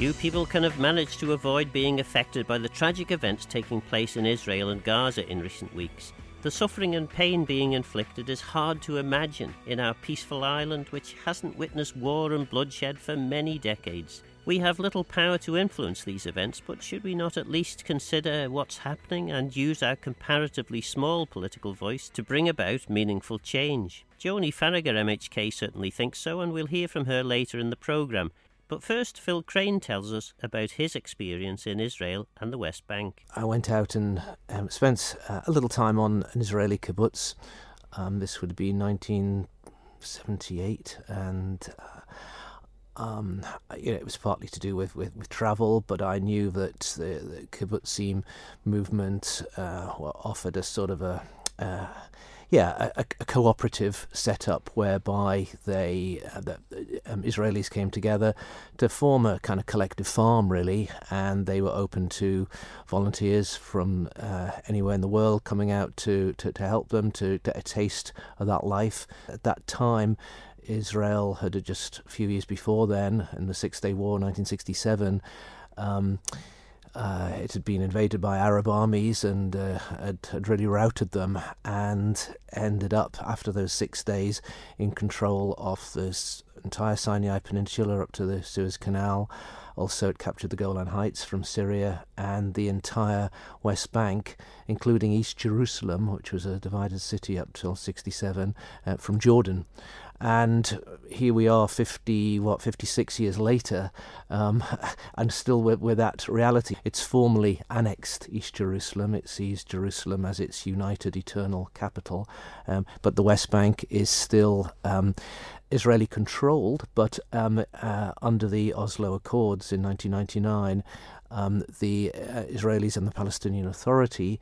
Few people can have managed to avoid being affected by the tragic events taking place in Israel and Gaza in recent weeks. The suffering and pain being inflicted is hard to imagine in our peaceful island, which hasn't witnessed war and bloodshed for many decades. We have little power to influence these events, but should we not at least consider what's happening and use our comparatively small political voice to bring about meaningful change? Joni Farragher MHK certainly thinks so, and we'll hear from her later in the programme. But first, Phil Crane tells us about his experience in Israel and the West Bank. I went out and spent a little time on an Israeli kibbutz. This would be 1978, and it was partly to do with travel, but I knew that the kibbutzim movement offered a sort of a cooperative setup whereby the Israelis came together to form a kind of collective farm, really, and they were open to volunteers from anywhere in the world coming out to help them to get a taste of that life. At that time, Israel had just a few years before then, in the Six-Day War, 1967, it had been invaded by Arab armies and had really routed them, and ended up, after those 6 days, in control of this entire Sinai Peninsula up to the Suez Canal. Also, it captured the Golan Heights from Syria and the entire West Bank, including East Jerusalem, which was a divided city up till 1967, from Jordan. And here we are 56 years later, and still with that reality. It's formally annexed East Jerusalem. It sees Jerusalem as its united eternal capital. But the West Bank is still Israeli controlled, but under the Oslo Accords in 1999, the Israelis and the Palestinian Authority,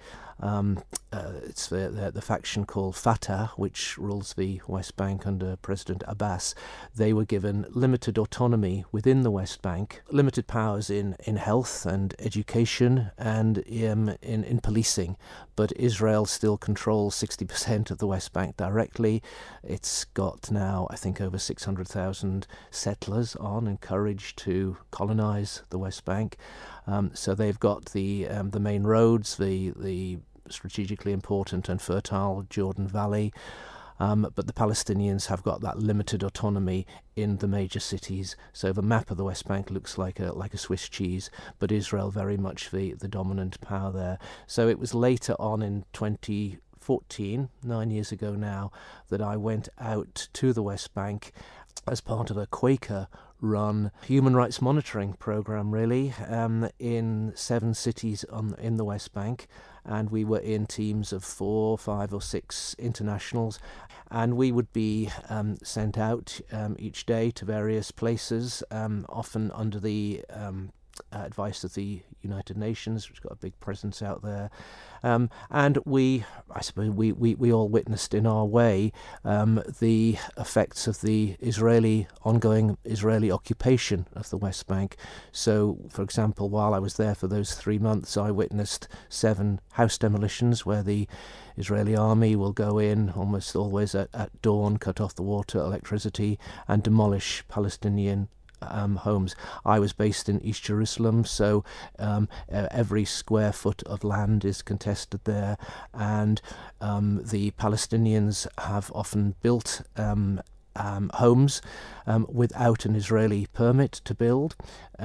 it's the faction called Fatah, which rules the West Bank under President Abbas. They were given limited autonomy within the West Bank, limited powers in health and education and in policing. But Israel still controls 60% of the West Bank directly. It's got now, I think, over 600,000 settlers encouraged to colonize the West Bank. So they've got the main roads, the strategically important and fertile Jordan Valley, but the Palestinians have got that limited autonomy in the major cities. So the map of the West Bank looks like a Swiss cheese, but Israel very much the dominant power there. So it was later on in 2014, 9 years ago now, that I went out to the West Bank as part of a Quaker-run human rights monitoring program, really, in 7 cities in the West Bank. And we were in teams of 4, 5 or 6 internationals, and we would be sent out each day to various places, often under the advice of the United Nations, which got a big presence out there. And I suppose we all witnessed in our way the effects of the ongoing Israeli occupation of the West Bank. So, for example, while I was there for those 3 months, I witnessed 7 house demolitions where the Israeli army will go in almost always at dawn, cut off the water, electricity, and demolish Palestinian homes. I was based in East Jerusalem, so every square foot of land is contested there, and the Palestinians have often built homes without an Israeli permit to build,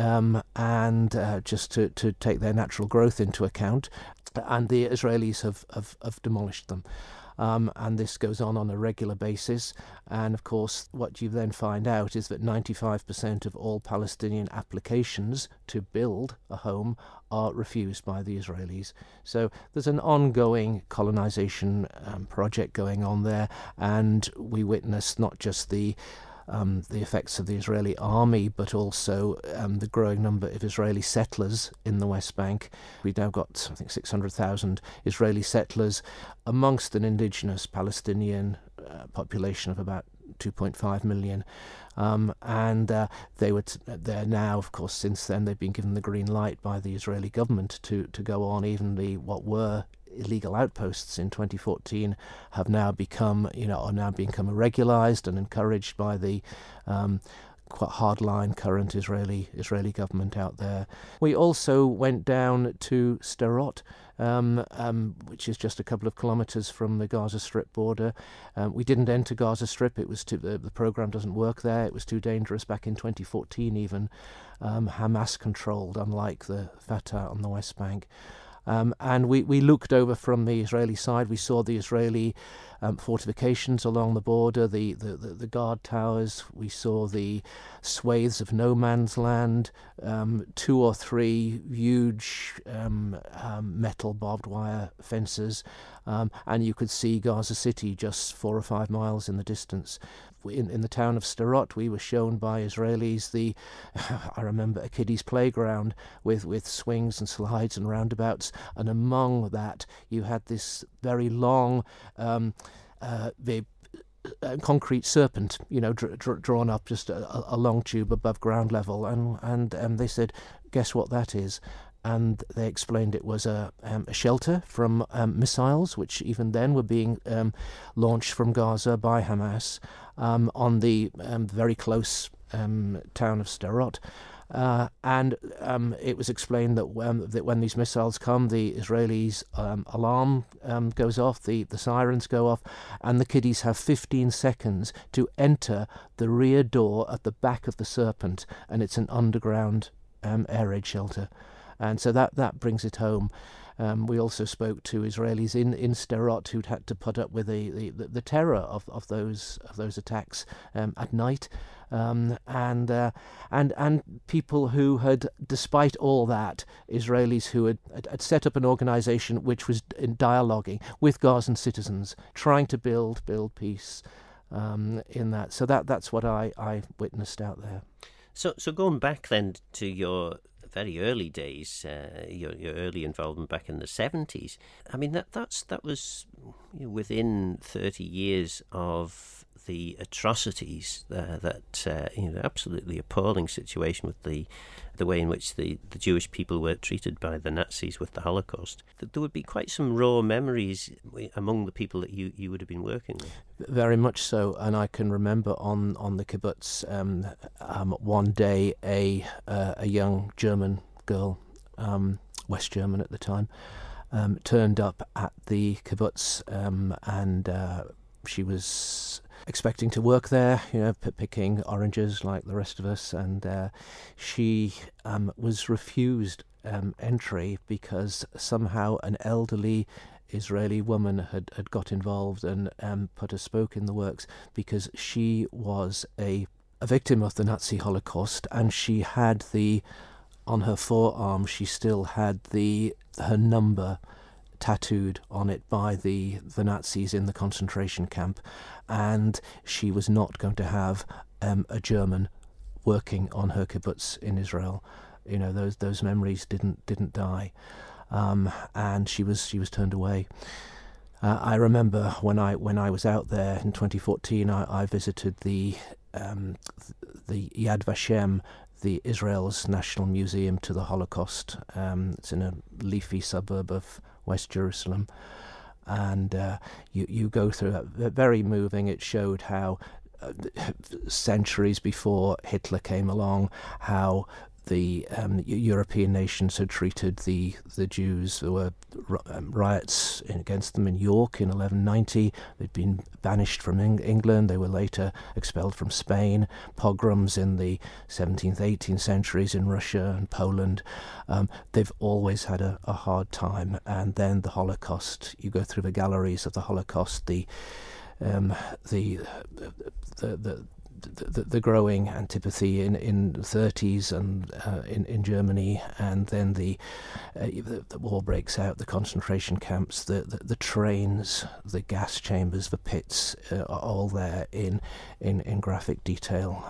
and just to take their natural growth into account, and the Israelis have demolished them. And this goes on a regular basis. And of course, what you then find out is that 95% of all Palestinian applications to build a home are refused by the Israelis. So there's an ongoing colonization project going on there, and we witness not just the effects of the Israeli army, but also the growing number of Israeli settlers in the West Bank. We've now got, I think, 600,000 Israeli settlers amongst an indigenous Palestinian population of about 2.5 million. And they're now, of course, since then, they've been given the green light by the Israeli government to go on. Even what were illegal outposts in 2014 have now become regularized and encouraged by the quite hardline current Israeli government out there. We also went down to Sderot, which is just a couple of kilometres from the Gaza Strip border. We didn't enter Gaza Strip. It was the program doesn't work there. It was too dangerous back in 2014 even. Hamas controlled, unlike the Fatah on the West Bank. And we looked over from the Israeli side. We saw the Israeli fortifications along the border, the guard towers. We saw the swathes of no man's land, 2 or 3 huge metal barbed wire fences, and you could see Gaza City just 4 or 5 miles in the distance. In the town of Sderot, we were shown by Israelis I remember a kiddie's playground with swings and slides and roundabouts, and among that you had this very long concrete serpent, drawn up just a long tube above ground level, and they said, guess what that is? And they explained it was a shelter from missiles, which even then were being launched from Gaza by Hamas on the very close town of Sderot. And it was explained that when these missiles come, the Israelis' alarm goes off, the sirens go off, and the kiddies have 15 seconds to enter the rear door at the back of the serpent, and it's an underground air raid shelter. And so that brings it home. We also spoke to Israelis in Sderot who'd had to put up with the terror of those attacks at night, and people who had, despite all that, Israelis who had set up an organisation which was in dialoguing with Gazan citizens, trying to build peace in that. So that's what I witnessed out there. So going back then to your very early days, your early involvement back in the 70s. I mean, that was within 30 years of the atrocities absolutely appalling situation with the way in which the Jewish people were treated by the Nazis with the Holocaust. There would be quite some raw memories among the people that you would have been working with. Very much so, and I can remember on the kibbutz one day a young German girl, West German at the time, turned up at the kibbutz, and she was expecting to work there, picking oranges like the rest of us, and she was refused entry because somehow an elderly Israeli woman had got involved and put a spoke in the works, because she was a victim of the Nazi Holocaust, and she had on her forearm she still had her number tattooed on it by the Nazis in the concentration camp, and she was not going to have a German working on her kibbutz in Israel. Those memories didn't die, and she was turned away. I remember when I was out there in 2014, I visited the Yad Vashem, the Israel's National Museum to the Holocaust. It's in a leafy suburb of West Jerusalem, and you go through that. Very moving. It showed how centuries before Hitler came along, how the European nations had treated the Jews. There were riots against them in York in 1190. They'd been banished from England. They were later expelled from Spain. Pogroms in the 17th, 18th centuries in Russia and Poland. They've always had a hard time. And then the Holocaust. You go through the galleries of the Holocaust. The growing antipathy in the 30s and in Germany, and then the war breaks out, the concentration camps, the trains, the gas chambers, the pits are all there in graphic detail.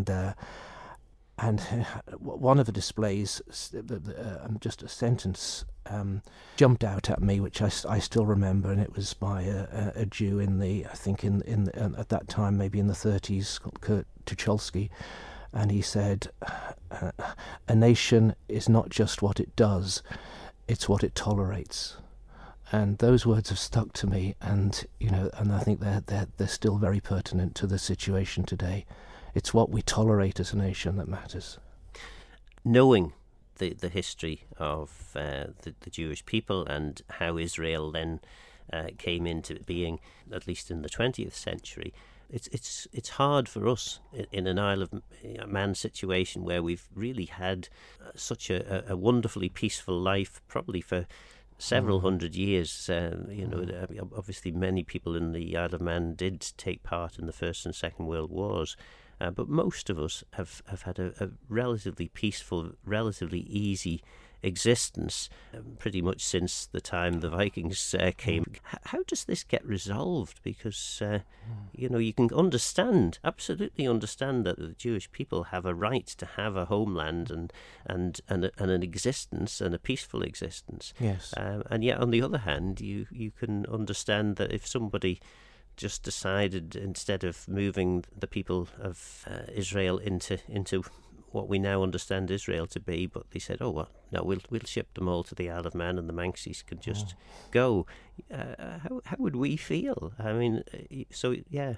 And one of the displays, just a sentence jumped out at me, which I still remember, and it was by a Jew I think at that time, maybe in the 30s, called Kurt Tucholsky, and he said, "A nation is not just what it does; it's what it tolerates." And those words have stuck to me, and I think they're still very pertinent to the situation today. It's what we tolerate as a nation that matters. Knowing the history of the Jewish people and how Israel then came into being, at least in the 20th century, it's hard for us in an Isle of Man situation where we've really had such a wonderfully peaceful life, probably for several hundred years. Obviously many people in the Isle of Man did take part in the First and Second World Wars, but most of us have had a relatively peaceful, relatively easy existence pretty much since the time the Vikings came. How does this get resolved? Because you can absolutely understand that the Jewish people have a right to have a homeland and an existence, and a peaceful existence. Yes. And yet on the other hand, you can understand that if somebody just decided, instead of moving the people of Israel into what we now understand Israel to be, but they said, "Oh well, no, we'll ship them all to the Isle of Man, and the Manxis can just go." How would we feel? I mean, so yeah,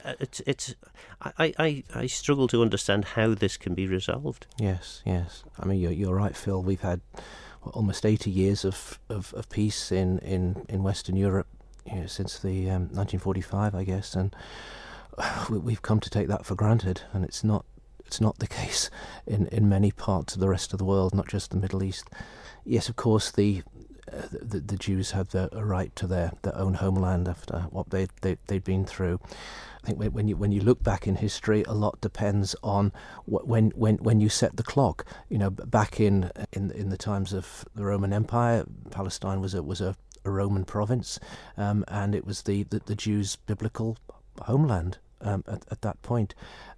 I struggle to understand how this can be resolved. Yes. I mean, you're right, Phil. We've had almost 80 years of peace in Western Europe, since the 1945, I guess, and we've come to take that for granted, and it's not the case in many parts of the rest of the world, not just the Middle East. Yes, of course, the Jews have a right to their own homeland after what they'd been through. I think when you look back in history, a lot depends on when you set the clock. Back in the times of the Roman Empire, Palestine was a Roman province, and it was the Jews' biblical homeland at that point.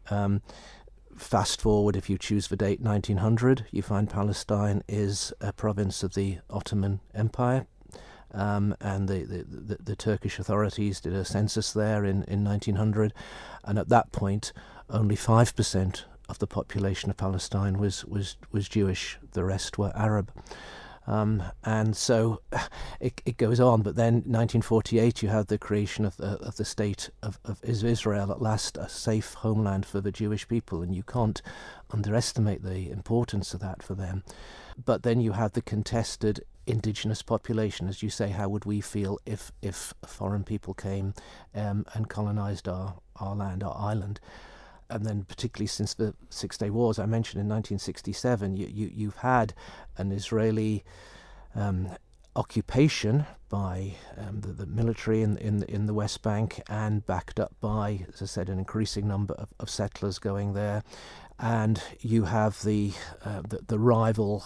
Fast forward, if you choose the date 1900, you find Palestine is a province of the Ottoman Empire, and the Turkish authorities did a census there in 1900, and at that point only 5% of the population of Palestine was Jewish. The rest were Arab. And so it goes on. But then 1948, you have the creation of the state of Israel, at last a safe homeland for the Jewish people, and you can't underestimate the importance of that for them. But then you have the contested indigenous population. As you say, how would we feel if foreign people came and colonized our land, our island? And then particularly since the Six-Day Wars, I mentioned in 1967, you've had an Israeli occupation by the military in the West Bank, and backed up by, as I said, an increasing number of settlers going there. And you have the rival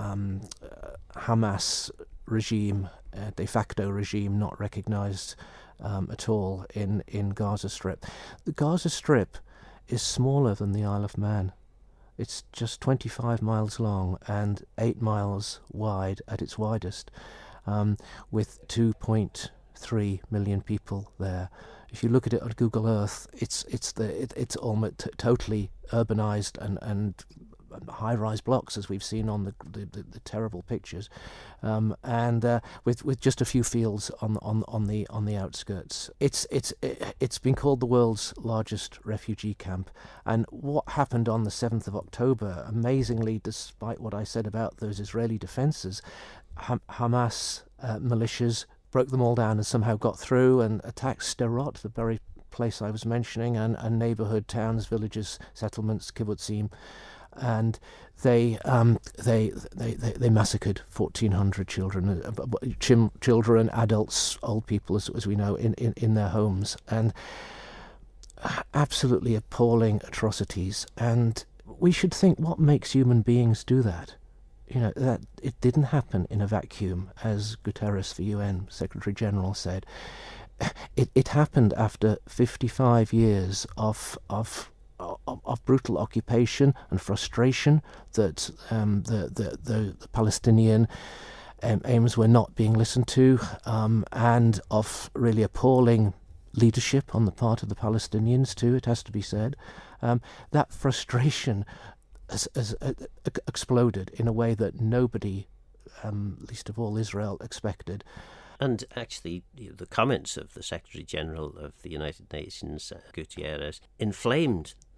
Hamas regime, de facto regime, not recognized at all in Gaza Strip. The Gaza Strip is smaller than the Isle of Man. It's just 25 miles long and 8 miles wide at its widest, with 2.3 million people there. If you look at it on Google Earth, it's almost totally urbanized and high-rise blocks, as we've seen on the terrible pictures, and with just a few fields on the outskirts. It's been called the world's largest refugee camp. And what happened on the 7th of October, amazingly, despite what I said about those Israeli defences, Hamas militias broke them all down and somehow got through and attacked Sderot, the very place I was mentioning, and neighbourhood towns, villages, settlements, kibbutzim. And they massacred 1,400 children, adults, old people, as we know, in their homes, and absolutely appalling atrocities. And we should think, what makes human beings do that? That it didn't happen in a vacuum, as Guterres, the UN Secretary General, said. It happened after 55 years of brutal occupation and frustration, that the Palestinian aims were not being listened to, and of really appalling leadership on the part of the Palestinians too, it has to be said. That frustration has exploded in a way that nobody, least of all Israel, expected. And actually, the comments of the Secretary General of the United Nations, Guterres, inflamed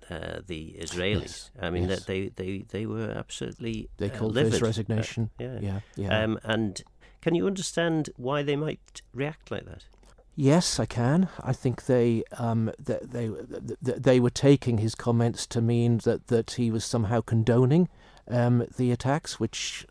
the Israelis. Yes. I mean, Yes. that they were absolutely They called for livid. his resignation. Yeah. Yeah. And can you understand why they might react like that? Yes, I can. I think they were taking his comments to mean that he was somehow condoning the attacks, which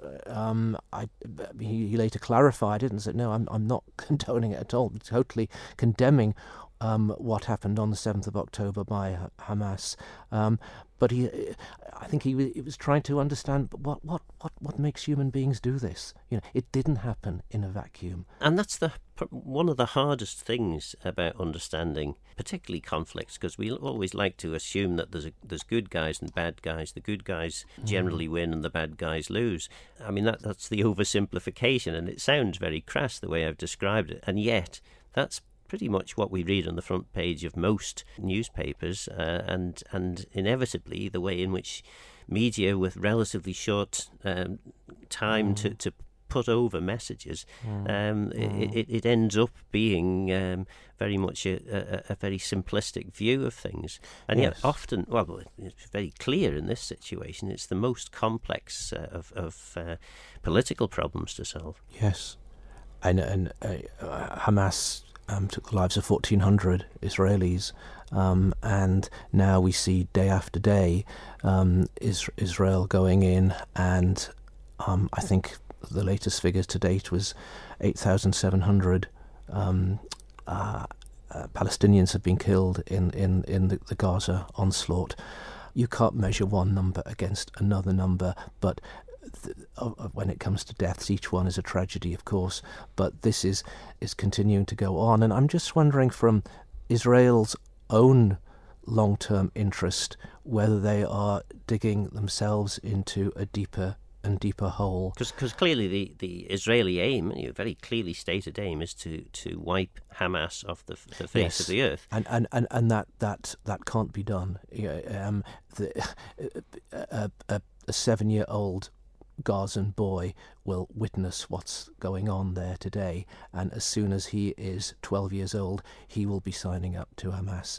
he later clarified it and said, no, I'm not condoning it at all. I'm totally condemning what happened on the 7th of October by Hamas. But I think he was trying to understand what makes human beings do this. It didn't happen in a vacuum. And that's one of the hardest things about understanding, particularly conflicts, because we always like to assume that there's good guys and bad guys. The good guys generally win and the bad guys lose. I mean, that's the oversimplification, and it sounds very crass the way I've described it, and yet that's pretty much what we read on the front page of most newspapers, and inevitably the way in which media, with relatively short time to put over messages, it ends up being very much a very simplistic view of things. And yet often, well, it's very clear in this situation, it's the most complex of political problems to solve. Yes. And Hamas took the lives of 1,400 Israelis, and now we see day after day Israel going in, and I think the latest figures to date was 8,700 Palestinians have been killed in the Gaza onslaught. You can't measure one number against another number, but when it comes to deaths, each one is a tragedy, of course, but this is continuing to go on. And I'm just wondering, from Israel's own long-term interest, whether they are digging themselves into a deeper and deeper hole. Because clearly the Israeli aim, very clearly stated aim, is to wipe Hamas off the face of the earth. And that can't be done. A 7-year-old Gazan boy will witness what's going on there today, and as soon as he is 12 years old, he will be signing up to Hamas.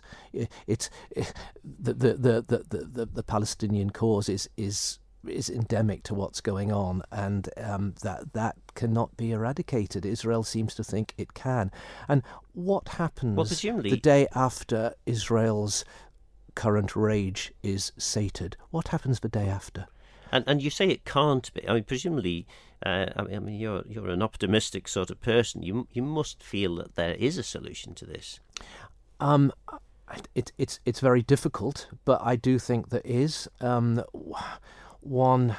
The Palestinian cause is endemic to what's going on, and that cannot be eradicated. Israel seems to think it can. And what happens the day after Israel's current rage is sated? What happens the day after? And you say it can't be. I mean, presumably, you're an optimistic sort of person. You must feel that there is a solution to this. It's very difficult, but I do think there is. One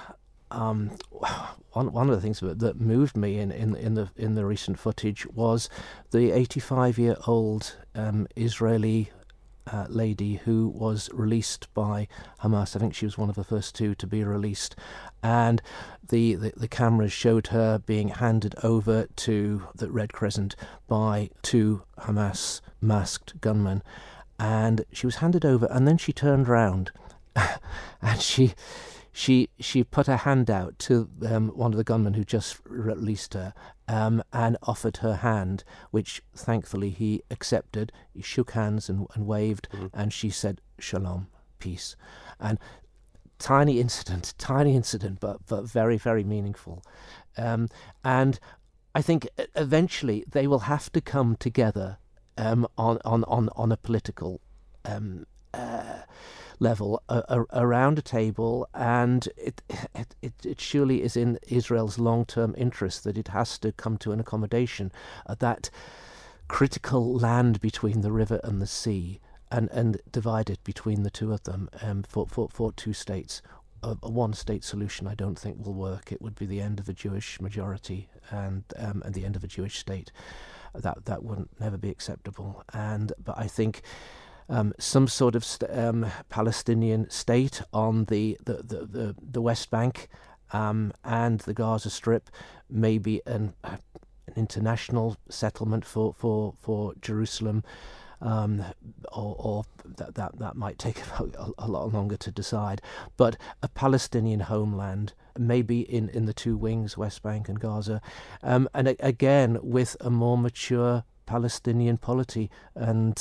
of the things that moved me in the recent footage was the 85-year-old Israeli lady who was released by Hamas. I think she was one of the first two to be released, and the cameras showed her being handed over to the Red Crescent by two Hamas masked gunmen, and she was handed over, and then she turned round and she put her hand out to one of the gunmen who just released her, and offered her hand, which thankfully he accepted. He shook hands and waved, and she said, "Shalom, peace." And tiny incident, but very, very meaningful. And I think eventually they will have to come together on a political level around a table, and it surely is in Israel's long-term interest that it has to come to an accommodation, that critical land between the river and the sea, and divide it between the two of them, for two states. A one-state solution I don't think will work. It would be the end of a Jewish majority and the end of a Jewish state. That wouldn't never be acceptable. But I think some sort of Palestinian state on the West Bank and the Gaza Strip, maybe an international settlement for Jerusalem, or that might take a lot longer to decide. But a Palestinian homeland, maybe in the two wings, West Bank and Gaza, and again with a more mature Palestinian polity and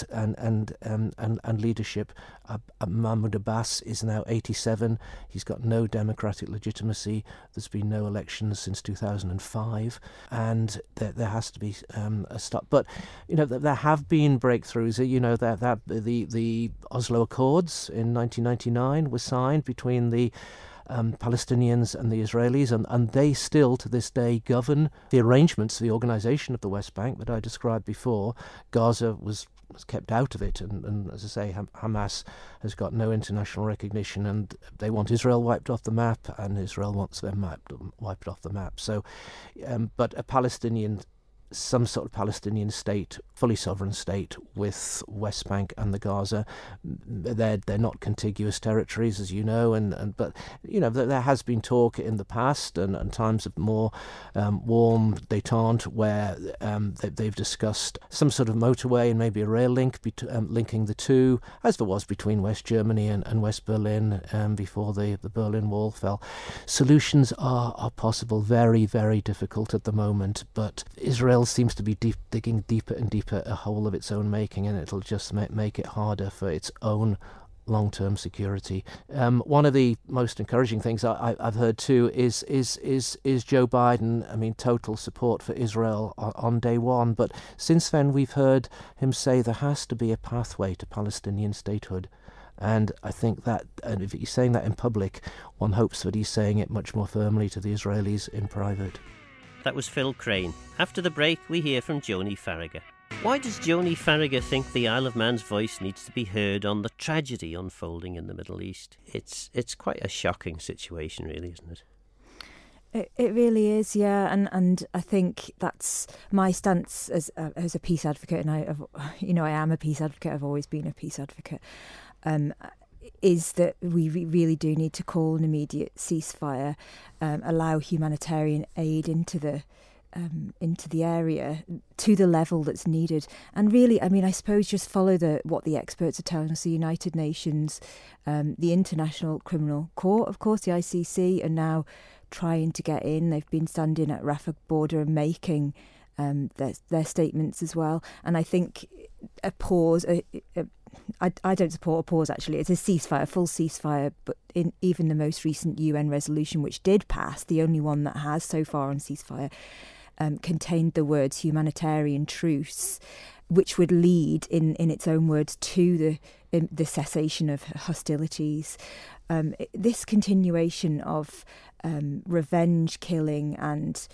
leadership. Mahmoud Abbas is now 87. He's got no democratic legitimacy. There's been no elections since 2005, and there has to be a stop. But there have been breakthroughs. That the Oslo Accords in 1999 were signed between the Palestinians and the Israelis, and they still to this day govern the arrangements, the organisation of the West Bank that I described before. Gaza was kept out of it, and as I say, Hamas has got no international recognition, and they want Israel wiped off the map, and Israel wants them wiped off the map. So, but some sort of Palestinian state, fully sovereign state with West Bank and the Gaza. They're not contiguous territories, as you know, but there has been talk in the past and times of more warm détente where they've discussed some sort of motorway and maybe a rail link linking the two, as there was between West Germany and West Berlin before the Berlin Wall fell. Solutions are possible, very, very difficult at the moment, but Israel seems to be digging deeper and deeper a hole of its own making, and it'll just make it harder for its own long-term security. One of the most encouraging things I've heard too is Joe Biden. I mean, total support for Israel on day one, but since then we've heard him say there has to be a pathway to Palestinian statehood. And I think that, and if he's saying that in public, one hopes that he's saying it much more firmly to the Israelis in private. That was Phil Crane. After the break, we hear from Joni Farragher. Why does Joni Farragher think the Isle of Man's voice needs to be heard on the tragedy unfolding in the Middle East? It's quite a shocking situation, really, isn't it? It really is, yeah, and I think that's my stance as a peace advocate, and I am a peace advocate. I've always been a peace advocate. Is that we really do need to call an immediate ceasefire, allow humanitarian aid into the area to the level that's needed, and really, I mean, I suppose just follow what the experts are telling us. The United Nations, the International Criminal Court, of course, the ICC, are now trying to get in. They've been standing at Rafah border and making their statements as well. And I think a pause. I don't support a pause, actually. It's a ceasefire, a full ceasefire, but in even the most recent UN resolution, which did pass, the only one that has so far on ceasefire, contained the words humanitarian truce, which would lead, in its own words, to the cessation of hostilities. This continuation of revenge killing and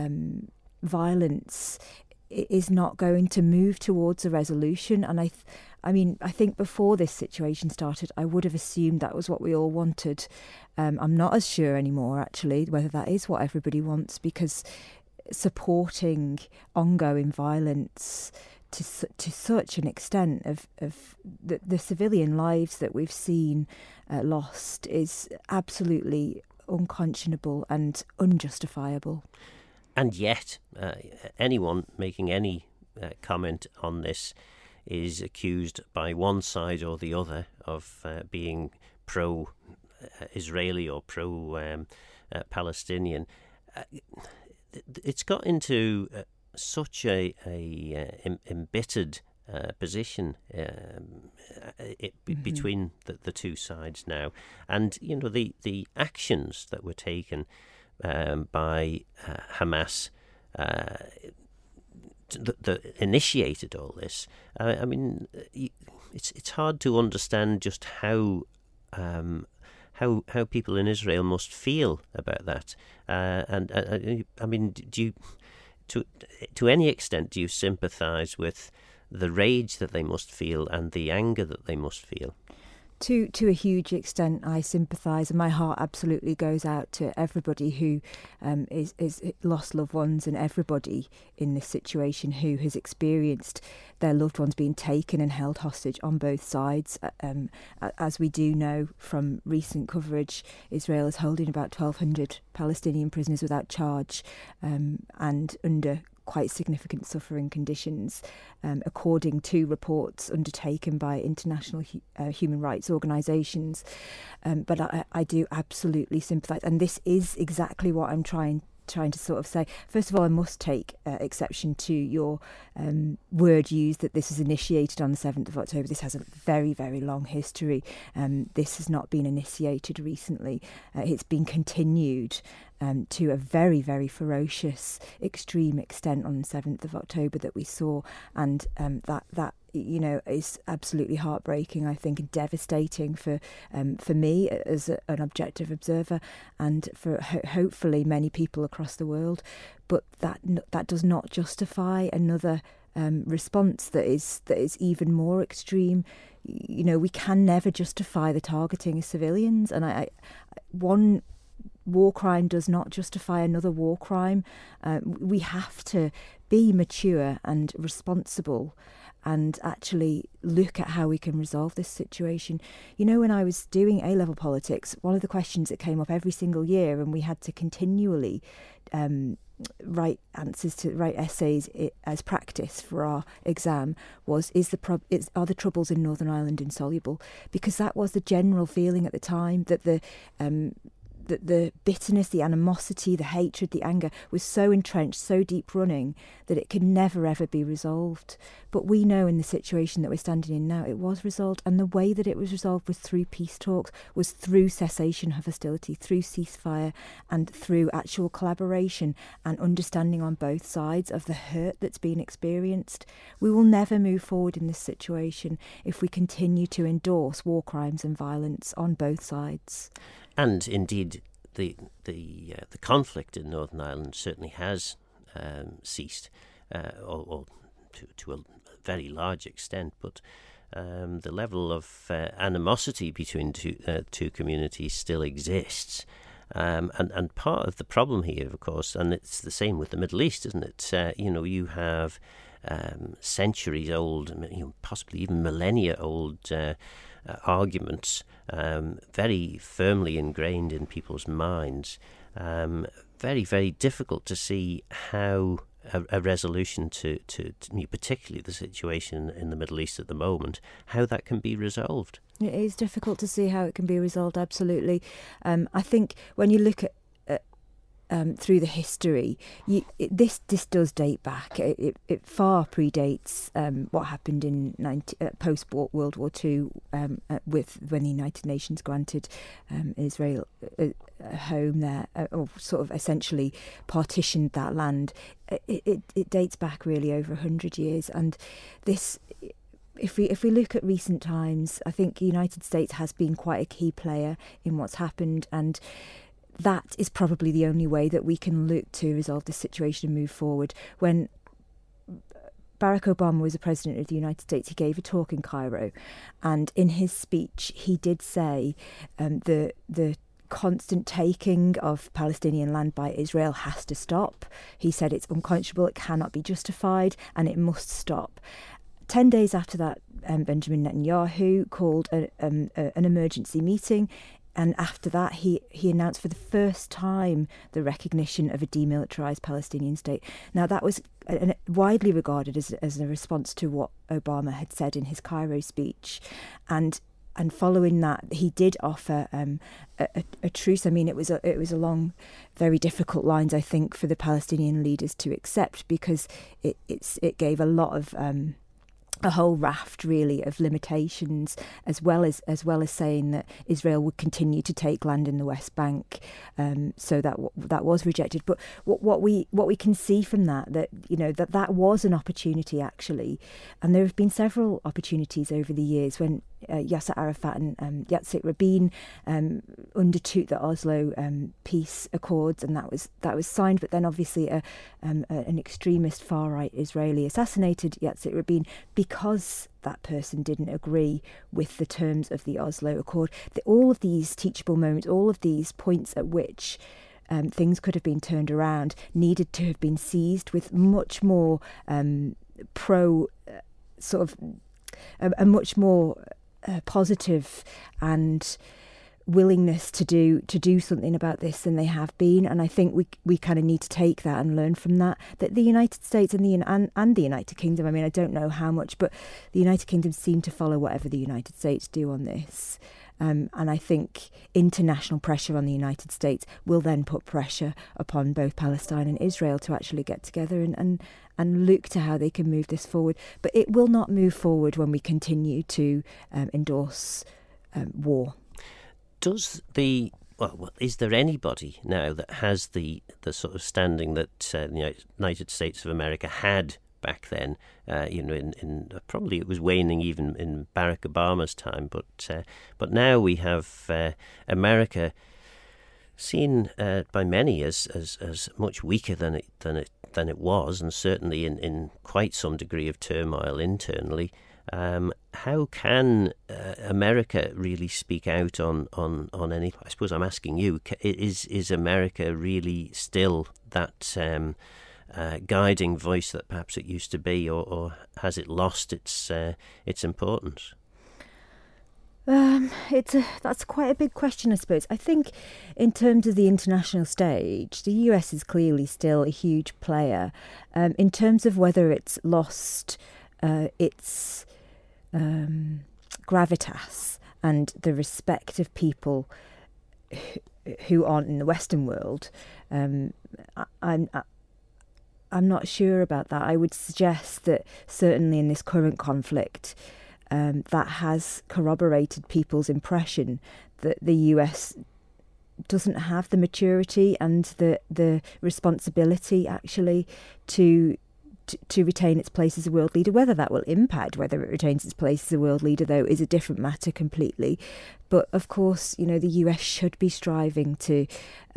violence is not going to move towards a resolution. And I think before this situation started, I would have assumed that was what we all wanted. I'm not as sure anymore, actually, whether that is what everybody wants, because supporting ongoing violence to such an extent of the civilian lives that we've seen lost is absolutely unconscionable and unjustifiable. And yet, anyone making any comment on this is accused by one side or the other of being pro-Israeli or pro-Palestinian. It's got into such a embittered position between the two sides now, and the actions that were taken by Hamas that initiated all this. I mean, it's hard to understand just how people in Israel must feel about that. And I mean, do you, to any extent, do you sympathise with the rage that they must feel and the anger that they must feel? To a huge extent, I sympathise, and my heart absolutely goes out to everybody who is lost loved ones, and everybody in this situation who has experienced their loved ones being taken and held hostage on both sides. As we do know from recent coverage, Israel is holding about 1,200 Palestinian prisoners without charge and under quite significant suffering conditions, according to reports undertaken by international human rights organisations. But I do absolutely sympathise, and this is exactly what I'm trying trying to sort of say, first of all, I must take exception to your word used that this was initiated on the 7th of October. This has a very, very long history. This has not been initiated recently. It's been continued to a very, very ferocious, extreme extent on the 7th of October that we saw. And that is absolutely heartbreaking, I think, and devastating for me as an objective observer, and for hopefully many people across the world. But that does not justify another response that is even more extreme. We can never justify the targeting of civilians, and one war crime does not justify another war crime. We have to be mature and responsible and actually look at how we can resolve this situation. When I was doing A-level politics, one of the questions that came up every single year, and we had to continually write essays as practice for our exam, was are the troubles in Northern Ireland insoluble? Because that was the general feeling at the time, that the bitterness, the animosity, the hatred, the anger was so entrenched, so deep running, that it could never ever be resolved. But we know in the situation that we're standing in now, it was resolved, and the way that it was resolved was through peace talks, was through cessation of hostility, through ceasefire, and through actual collaboration and understanding on both sides of the hurt that's been experienced. We will never move forward in this situation if we continue to endorse war crimes and violence on both sides. And indeed, the conflict in Northern Ireland certainly has ceased, or to a very large extent. But the level of animosity between two communities still exists. And part of the problem here, of course, and it's the same with the Middle East, isn't it? You have centuries-old, possibly even millennia-old arguments, very firmly ingrained in people's minds. Very, very difficult to see how a resolution to particularly the situation in the Middle East at the moment, how that can be resolved. It is difficult to see how it can be resolved, absolutely. I think when you look at through the history, this does date back. It far predates what happened in post World War II, when the United Nations granted Israel a home there, or sort of essentially partitioned that land. It dates back really over 100 years, and this. If we look at recent times, I think the United States has been quite a key player in what's happened, and that is probably the only way that we can look to resolve this situation and move forward. When Barack Obama was the president of the United States, he gave a talk in Cairo, and in his speech he did say the constant taking of Palestinian land by Israel has to stop. He said it's unconscionable, it cannot be justified, and it must stop. 10 days after that, Benjamin Netanyahu called an emergency meeting. And after that, he announced for the first time the recognition of a demilitarised Palestinian state. Now, that was widely regarded as a response to what Obama had said in his Cairo speech. And following that, he did offer a truce. I mean, it was along very difficult lines, I think, for the Palestinian leaders to accept, because it gave a lot of a whole raft really of limitations, as well as saying that Israel would continue to take land in the West Bank. So that was rejected. But what we can see from that that was an opportunity, actually, and there have been several opportunities over the years when Yasser Arafat and Yitzhak Rabin undertook the Oslo peace accords, and that was signed. But then obviously an extremist far-right Israeli assassinated Yitzhak Rabin because that person didn't agree with the terms of the Oslo Accord. All of these teachable moments, all of these points at which things could have been turned around, needed to have been seized with much more a much more positive and willingness to do something about this than they have been. And I think we kind of need to take that and learn from that the United States and the United Kingdom, I mean, I don't know how much, but the United Kingdom seem to follow whatever the United States do on this. And I think international pressure on the United States will then put pressure upon both Palestine and Israel to actually get together and look to how they can move this forward. But it will not move forward when we continue to endorse war. Is there anybody now that has the sort of standing that the United States of America had back then? In probably it was waning even in Barack Obama's time, but now we have America seen by many as much weaker than it was, and certainly in quite some degree of turmoil internally. How can America really speak out on any? I suppose I'm asking you: is America really still that guiding voice that perhaps it used to be, or has it lost its importance? That's quite a big question, I suppose. I think in terms of the international stage, the US is clearly still a huge player. In terms of whether it's lost its gravitas and the respect of people who aren't in the Western world, I'm not sure about that. I would suggest that certainly in this current conflict, that has corroborated people's impression that the US doesn't have the maturity and the responsibility actually to retain its place as a world leader. Whether that will impact whether it retains its place as a world leader, though, is a different matter completely. But of course, the US should be striving to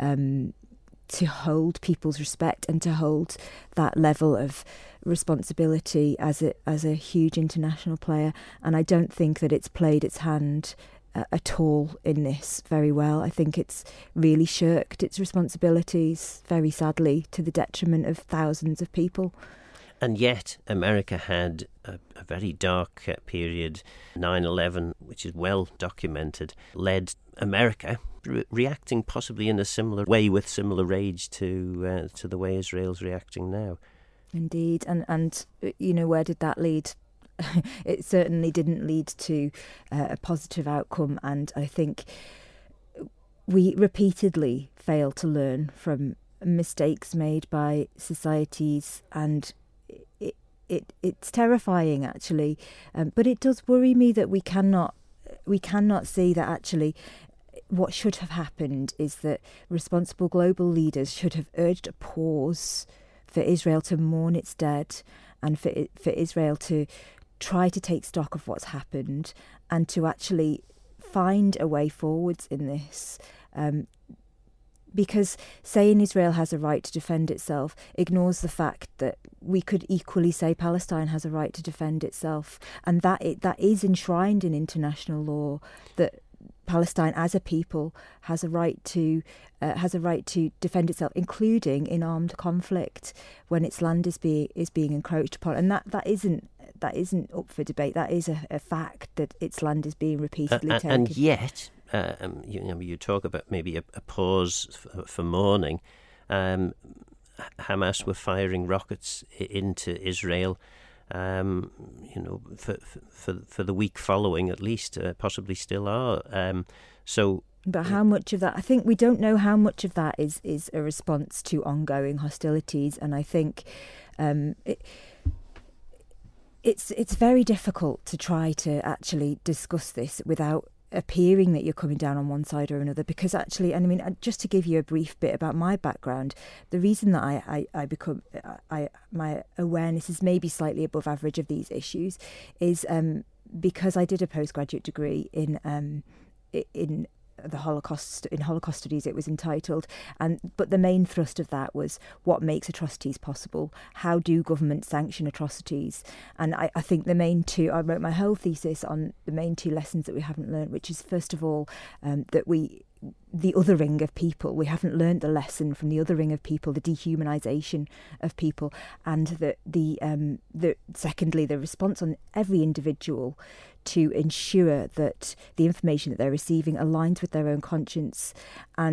hold people's respect and to hold that level of responsibility as a huge international player. And I don't think that it's played its hand at all in this very well. I think it's really shirked its responsibilities, very sadly, to the detriment of thousands of people. And yet America had a very dark period. 9/11, which is well documented, led America reacting possibly in a similar way with similar rage to the way Israel's reacting now. Indeed, and where did that lead? It certainly didn't lead to a positive outcome, and I think we repeatedly fail to learn from mistakes made by societies, and it's terrifying actually, but it does worry me that we cannot see that actually what should have happened is that responsible global leaders should have urged a pause for Israel to mourn its dead, and for Israel to try to take stock of what's happened and to actually find a way forwards in this. Because saying Israel has a right to defend itself ignores the fact that we could equally say Palestine has a right to defend itself, and that is enshrined in international law, that Palestine as a people has a right to defend itself, including in armed conflict when its land is being encroached upon, and that isn't up for debate. That is a fact that its land is being repeatedly taken. And yet. You talk about maybe a pause for mourning. Hamas were firing rockets into Israel, for the week following, at least, possibly still are. But how much of that? I think we don't know how much of that is a response to ongoing hostilities, and I think it's very difficult to try to actually discuss this without appearing that you're coming down on one side or another, because actually, and I mean, just to give you a brief bit about my background, the reason that my awareness is maybe slightly above average of these issues is because I did a postgraduate degree in the Holocaust, in Holocaust studies it was entitled, but the main thrust of that was what makes atrocities possible, how do governments sanction atrocities, and I think the main two, I wrote my whole thesis on the main two lessons that we haven't learned, which is first of all that the othering of people, we haven't learned the lesson from the othering of people, the dehumanisation of people, and the secondly the response on every individual to ensure that the information that they're receiving aligns with their own conscience, and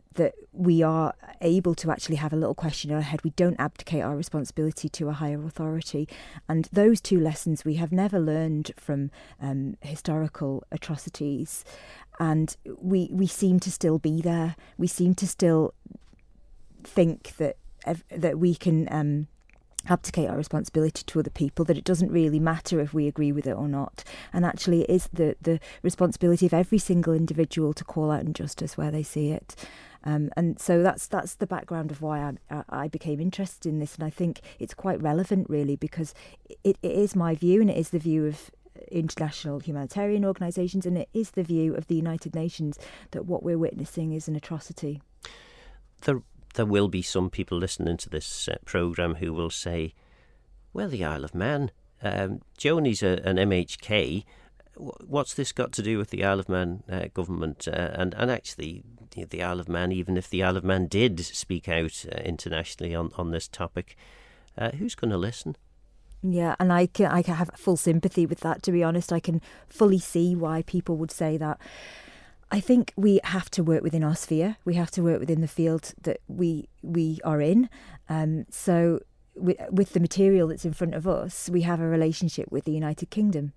that we are able to actually have a little question in our head. We don't abdicate our responsibility to a higher authority. And those two lessons we have never learned from historical atrocities. And we seem to still be there. We seem to still think that we can abdicate our responsibility to other people, that it doesn't really matter if we agree with it or not. And actually it is the responsibility of every single individual to call out injustice where they see it. And so that's the background of why I became interested in this. And I think it's quite relevant, really, because it is my view, and it is the view of international humanitarian organisations, and it is the view of the United Nations, that what we're witnessing is an atrocity. There will be some people listening to this programme who will say, well, the Isle of Man, Joni's an MHK. What's this got to do with the Isle of Man government? And actually, the Isle of Man, even if the Isle of Man did speak out internationally on this topic, who's going to listen? Yeah, and I have full sympathy with that, to be honest. I can fully see why people would say that. I think we have to work within our sphere. We have to work within the field that we are in. So with the material that's in front of us, we have a relationship with the United Kingdom.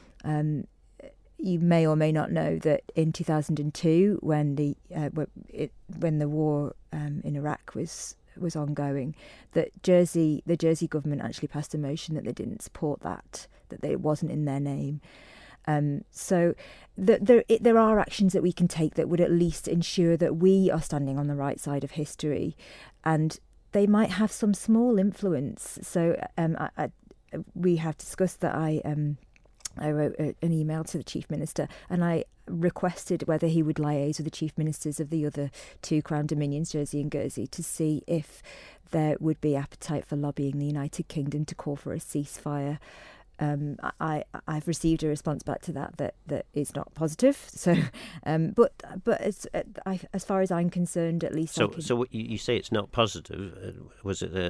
You may or may not know that in 2002, when the war in Iraq was ongoing, that the Jersey government actually passed a motion that they didn't support that it wasn't in their name. So there are actions that we can take that would at least ensure that we are standing on the right side of history, and they might have some small influence. So we have discussed that I wrote an email to the Chief Minister, and I requested whether he would liaise with the Chief Ministers of the other two Crown Dominions, Jersey and Guernsey, to see if there would be appetite for lobbying the United Kingdom to call for a ceasefire. I've received a response back to that is not positive. So, but as far as I'm concerned, at least. So you say it's not positive. Was it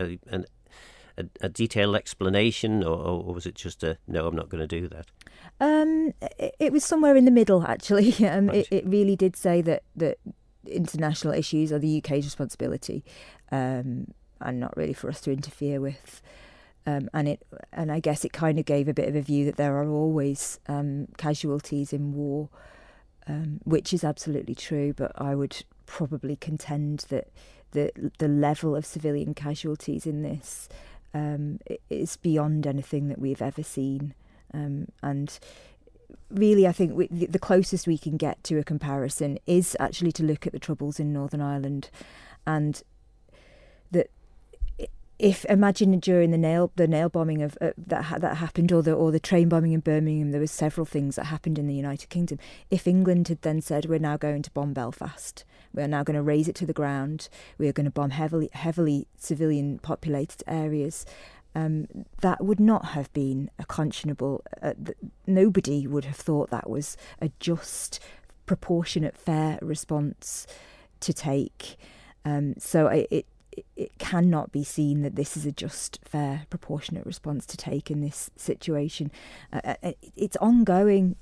a detailed explanation, or was it just no? I'm not going to do that. It was somewhere in the middle, actually. Right. It really did say that international issues are the UK's responsibility, and not really for us to interfere with. And I guess it kind of gave a bit of a view that there are always casualties in war, which is absolutely true. But I would probably contend that the level of civilian casualties in this is beyond anything that we've ever seen. And really, I think the closest we can get to a comparison is actually to look at the Troubles in Northern Ireland, and that. If imagine during the nail bombing of that happened, or the train bombing in Birmingham, there were several things that happened in the United Kingdom. If England had then said, we're now going to bomb Belfast, we are now going to raze it to the ground, we are going to bomb heavily civilian populated areas, that would not have been a conscionable. Nobody would have thought that was a just, proportionate, fair response to take. So it cannot be seen that this is a just, fair, proportionate response to take in this situation. It's ongoing.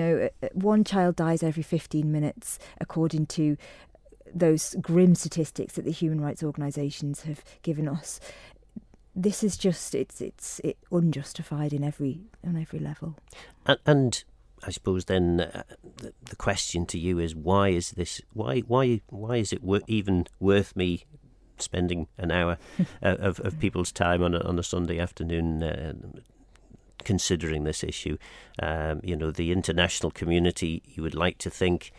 One child dies every 15 minutes, according to those grim statistics that the human rights organisations have given us. This is just it's unjustified on every level. And I suppose then the question to you is, why is this? Why is it even worth me spending an hour of people's time on a Sunday afternoon considering this issue? The international community, you would like to think,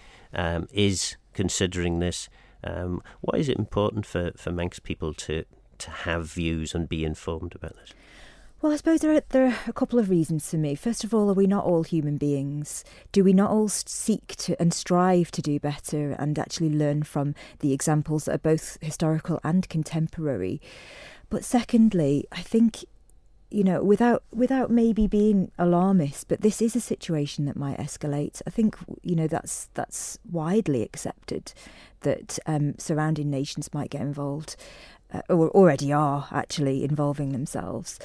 is considering this. Why is it important for Manx people to have views and be informed about this? Well, I suppose there are a couple of reasons for me. First of all, are we not all human beings? Do we not all seek to and strive to do better and actually learn from the examples that are both historical and contemporary? But secondly, I think, without maybe being alarmist, but this is a situation that might escalate. I think, that's widely accepted, that surrounding nations might get involved, or already are actually involving themselves.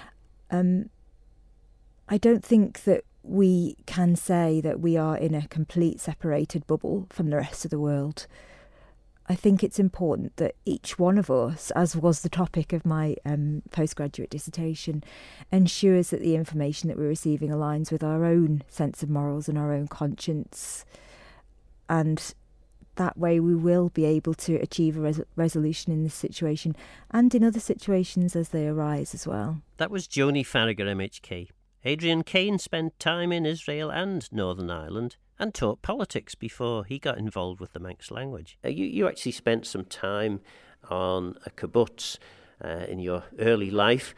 I don't think that we can say that we are in a complete separated bubble from the rest of the world. I think it's important that each one of us, as was the topic of my postgraduate dissertation, ensures that the information that we're receiving aligns with our own sense of morals and our own conscience. And that way we will be able to achieve a resolution in this situation and in other situations as they arise as well. That was Joni Farragher, MHK. Adrian Kane spent time in Israel and Northern Ireland and taught politics before he got involved with the Manx language. You actually spent some time on a kibbutz in your early life.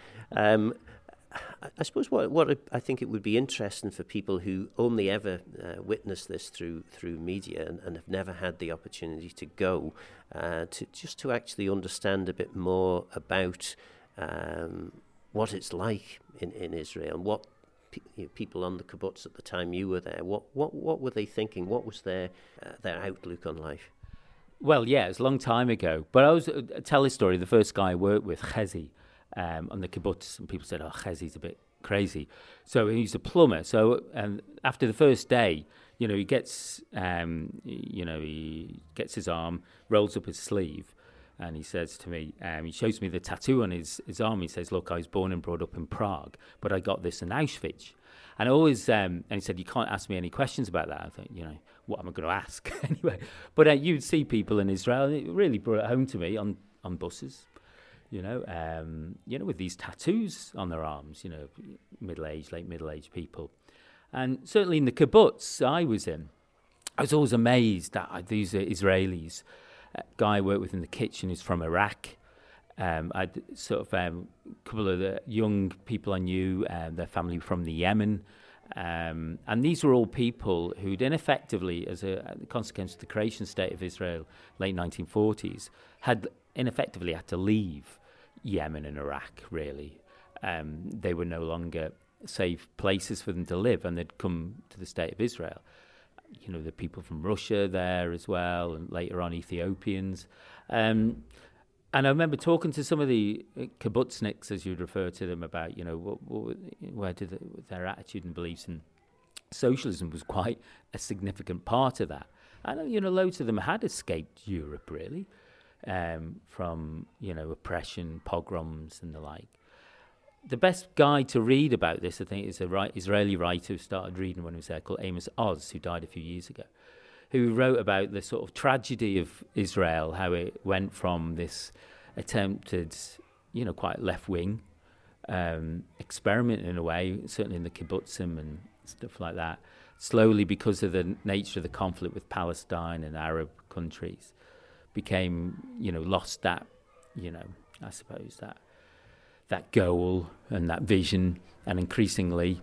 I suppose what I think it would be interesting for people who only ever witness this through media and have never had the opportunity to go, to actually understand a bit more about what it's like in Israel and what people on the kibbutz at the time you were there, what were they thinking? What was their outlook on life? Well, yeah, it was a long time ago. But I was tell this story. The first guy I worked with, Chezi, on the kibbutz, and people said, "Oh, Chezi's a bit crazy." So he's a plumber. So after the first day, he gets, he gets his arm, rolls up his sleeve, and he says to me, he shows me the tattoo on his arm. He says, "Look, I was born and brought up in Prague, but I got this in Auschwitz." And I always, and he said, "You can't ask me any questions about that." I thought, what am I going to ask anyway? But you'd see people in Israel, and it really brought it home to me on buses, with these tattoos on their arms, late middle-aged people. And certainly in the kibbutz I was in, I was always amazed that these Israelis. A guy I worked with in the kitchen is from Iraq. I'd sort of a couple of the young people I knew, their family from the Yemen. And these were all people who'd ineffectively, as a consequence of the creation state of Israel, late 1940s, had ineffectively had to leave Yemen and Iraq, really. They were no longer safe places for them to live, and they'd come to the state of Israel. The people from Russia there as well, and later on Ethiopians. And I remember talking to some of the kibbutzniks, as you'd refer to them, about, where did their attitude and beliefs, and socialism was quite a significant part of that. And, loads of them had escaped Europe, really, from, oppression, pogroms and the like. The best guy to read about this, I think, is a Israeli writer who started reading when he was there, called Amos Oz, who died a few years ago, who wrote about the sort of tragedy of Israel, how it went from this attempted, quite left-wing experiment in a way, certainly in the kibbutzim and stuff like that, slowly, because of the nature of the conflict with Palestine and Arab countries, became, lost that, I suppose that goal and that vision, and increasingly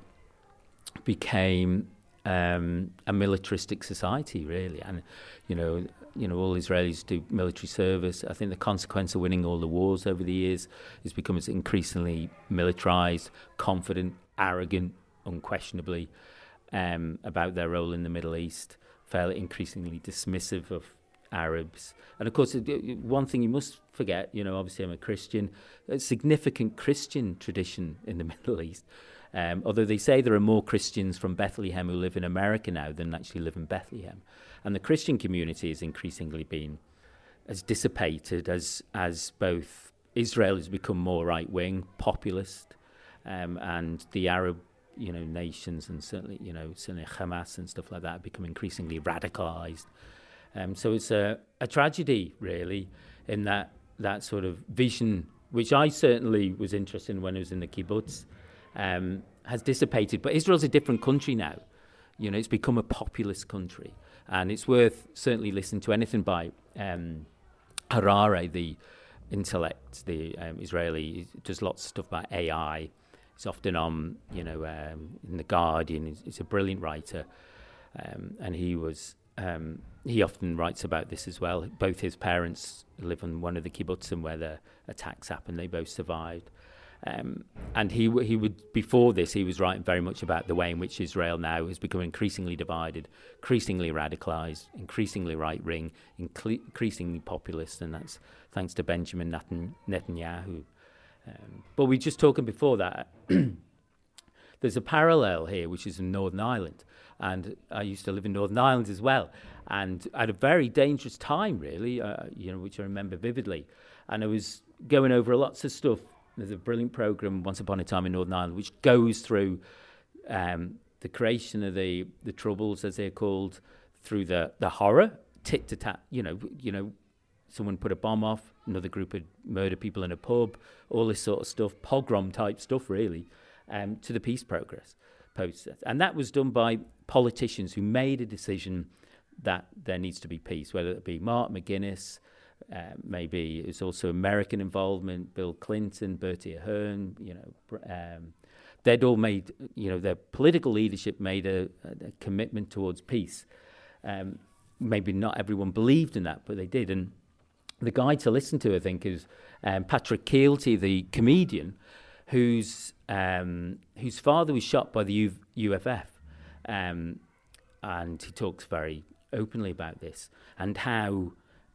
became a militaristic society, really. And all Israelis do military service. I think the consequence of winning all the wars over the years is becoming increasingly militarized, confident, arrogant, unquestionably, about their role in the Middle East, fairly increasingly dismissive of Arabs. And of course, one thing you must forget, obviously I'm a Christian, a significant Christian tradition in the Middle East. Although they say there are more Christians from Bethlehem who live in America now than actually live in Bethlehem. And the Christian community is increasingly been as dissipated as both Israel has become more right-wing, populist, and the Arab nations, and certainly Hamas and stuff like that, have become increasingly radicalized. So it's a tragedy, really, in that sort of vision, which I certainly was interested in when I was in the kibbutz, has dissipated. But Israel's a different country now. It's become a populist country. And it's worth certainly listening to anything by Harari, the intellect, the Israeli. He does lots of stuff about AI. He's often on, in The Guardian. He's a brilliant writer. And he often writes about this as well. Both his parents live in one of the kibbutzim where the attacks happened. They both survived. And he would, before this, he was writing very much about the way in which Israel now has become increasingly divided, increasingly radicalized, increasingly right-wing, increasingly populist, and that's thanks to Benjamin Netanyahu. But we were just talking before that, the there's a parallel here, which is in Northern Ireland. And I used to live in Northern Ireland as well. And I had a very dangerous time, really, which I remember vividly. And I was going over lots of stuff. There's a brilliant programme, Once Upon a Time in Northern Ireland, which goes through the creation of the Troubles, as they're called, through the horror, tit-to-tat, someone put a bomb off, another group would murder people in a pub, all this sort of stuff, pogrom-type stuff, really, to the peace process. And that was done by politicians who made a decision that there needs to be peace, whether it be Mark McGuinness, maybe it's also American involvement, Bill Clinton, Bertie Ahern, they'd all made, their political leadership made a commitment towards peace. Maybe not everyone believed in that, but they did. And the guy to listen to, I think, is Patrick Keelty, the comedian, whose father was shot by the UFF. And he talks very openly about this and how,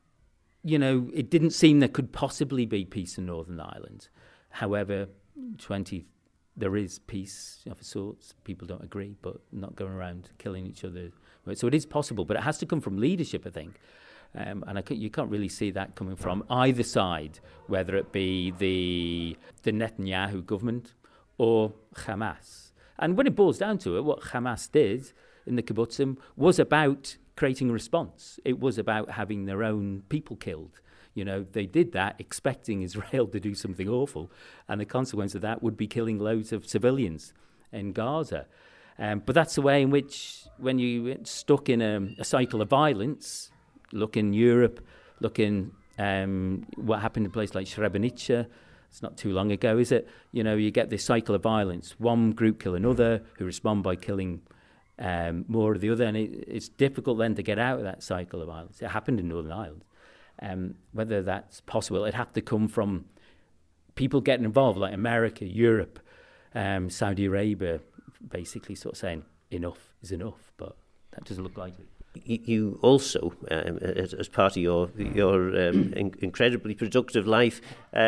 it didn't seem there could possibly be peace in Northern Ireland. However, there is peace of sorts. People don't agree, but not going around killing each other. So it is possible, but it has to come from leadership, I think. And you can't really see that coming from either side, whether it be the Netanyahu government or Hamas. And when it boils down to it, what Hamas did in the kibbutzim was about creating a response. It was about having their own people killed. They did that expecting Israel to do something awful, and the consequence of that would be killing loads of civilians in Gaza. But that's the way in which, when you get stuck in a cycle of violence, look in Europe, look in what happened in a place like Srebrenica. It's not too long ago, is it? You get this cycle of violence. One group kill another, who respond by killing more of the other, and it's difficult then to get out of that cycle of violence. It happened in Northern Ireland. Whether that's possible, it'd have to come from people getting involved, like America, Europe, Saudi Arabia, basically sort of saying enough is enough, but that doesn't look likely. You also, as part of your incredibly productive life,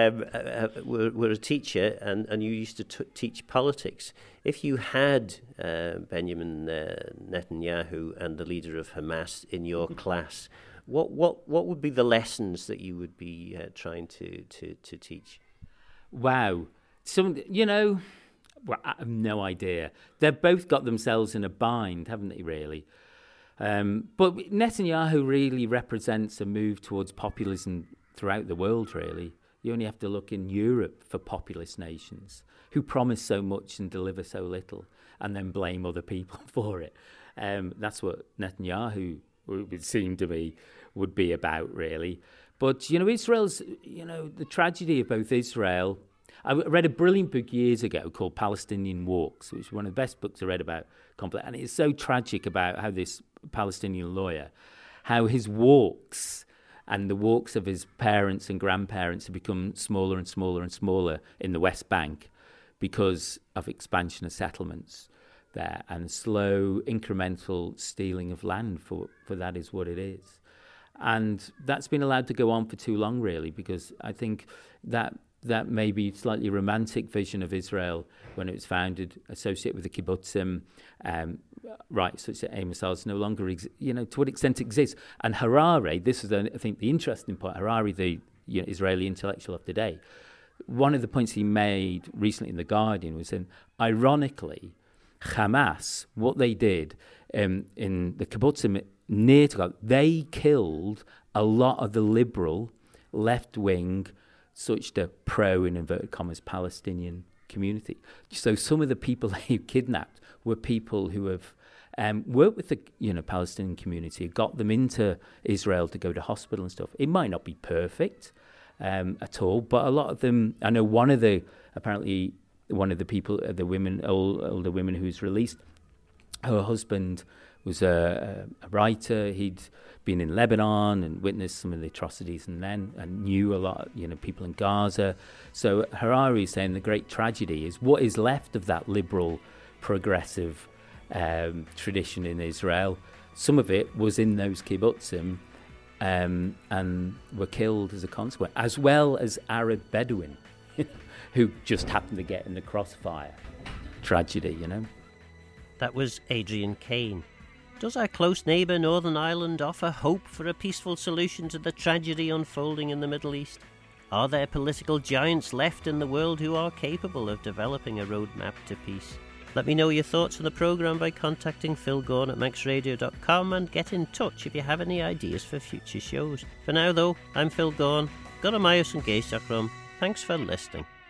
were a teacher, and you used to teach politics. If you had Benjamin Netanyahu and the leader of Hamas in your class, what would be the lessons that you would be trying to teach? Wow, well, I have no idea. They've both got themselves in a bind, haven't they? Really. But Netanyahu really represents a move towards populism throughout the world, really. You only have to look in Europe for populist nations who promise so much and deliver so little and then blame other people for it. That's what Netanyahu would seem to me would be about, really. But, Israel's, the tragedy of both Israel... I read a brilliant book years ago called Palestinian Walks, which is one of the best books I read about conflict. And it's so tragic about how this Palestinian lawyer, how his walks and the walks of his parents and grandparents have become smaller and smaller and smaller in the West Bank because of expansion of settlements there and slow incremental stealing of land, for that is what it is. And that's been allowed to go on for too long, really, because I think that may be slightly romantic vision of Israel when it was founded, associated with the kibbutzim, so Amos Oz no longer, to what extent it exists. And Harari, this is, I think, the interesting point, Harari, the Israeli intellectual of today, one of the points he made recently in The Guardian was, ironically, Hamas, what they did in the kibbutzim near to God, they killed a lot of the liberal, left-wing, such the pro, in inverted commas, Palestinian community. So some of the people they kidnapped were people who have worked with the Palestinian community, got them into Israel to go to hospital and stuff. It might not be perfect at all, but a lot of them, I know one of the people, the women, older women who was released, her husband was a writer. He'd been in Lebanon and witnessed some of the atrocities and knew a lot, people in Gaza. So Harari is saying the great tragedy is what is left of that liberal, progressive tradition in Israel. Some of it was in those kibbutzim and were killed as a consequence, as well as Arab Bedouin who just happened to get in the crossfire. tragedy, you know. That was Adrian Kane. Does our close neighbour Northern Ireland offer hope for a peaceful solution to the tragedy unfolding in the Middle East? Are there political giants left in the world who are capable of developing a roadmap to peace? Let me know your thoughts on the programme by contacting Phil Gaughan at maxradio.com and get in touch if you have any ideas for future shows. For now though, I'm Phil Gaughan. Gora Maius and Geisach Rum. Thanks for listening.